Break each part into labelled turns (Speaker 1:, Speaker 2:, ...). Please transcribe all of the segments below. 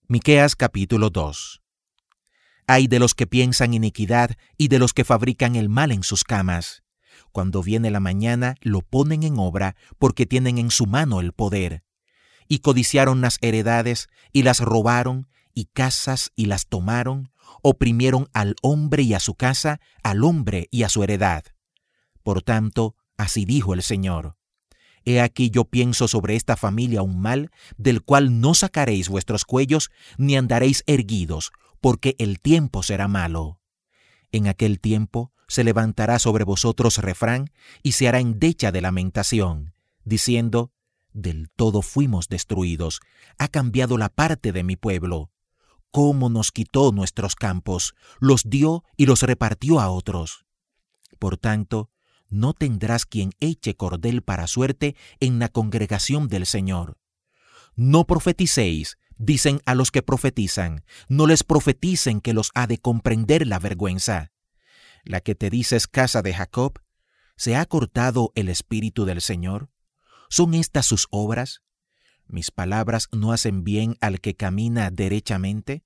Speaker 1: Miqueas capítulo 2. Ay de los que piensan iniquidad y de los que fabrican el mal en sus camas. Cuando viene la mañana, lo ponen en obra, porque tienen en su mano el poder. Y codiciaron las heredades, y las robaron, y casas, y las tomaron, oprimieron al hombre y a su casa, al hombre y a su heredad. Por tanto, así dijo el Señor: He aquí yo pienso sobre esta familia un mal, del cual no sacaréis vuestros cuellos, ni andaréis erguidos, porque el tiempo será malo. En aquel tiempo se levantará sobre vosotros refrán, y se hará endecha de lamentación, diciendo: Del todo fuimos destruidos, ha cambiado la parte de mi pueblo. Cómo nos quitó nuestros campos, los dio y los repartió a otros. Por tanto, no tendrás quien eche cordel para suerte en la congregación del Señor. No profeticéis, dicen a los que profetizan, no les profeticen, que los ha de comprender la vergüenza. La que te dices casa de Jacob, ¿se ha cortado el espíritu del Señor? ¿Son estas sus obras? ¿Mis palabras no hacen bien al que camina derechamente?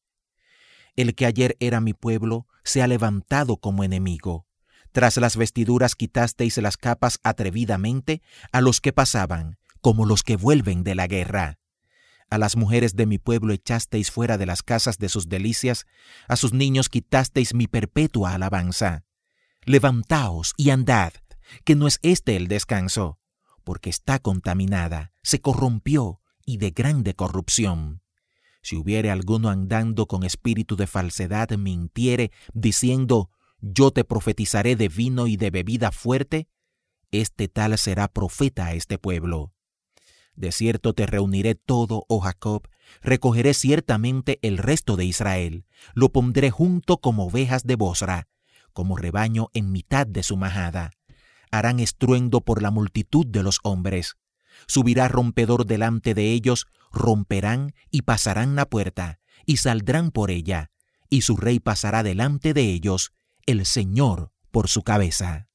Speaker 1: El que ayer era mi pueblo se ha levantado como enemigo. Tras las vestiduras quitasteis las capas atrevidamente a los que pasaban, como los que vuelven de la guerra. A las mujeres de mi pueblo echasteis fuera de las casas de sus delicias, a sus niños quitasteis mi perpetua alabanza. Levantaos y andad, que no es este el descanso, porque está contaminada, se corrompió y de grande corrupción. Si hubiere alguno andando con espíritu de falsedad mintiere, diciendo: Yo te profetizaré de vino y de bebida fuerte, este tal será profeta a este pueblo. De cierto te reuniré todo, oh Jacob, recogeré ciertamente el resto de Israel, lo pondré junto como ovejas de Bosra, como rebaño en mitad de su majada. Harán estruendo por la multitud de los hombres. Subirá rompedor delante de ellos, romperán y pasarán la puerta, y saldrán por ella, y su rey pasará delante de ellos, el Señor por su cabeza.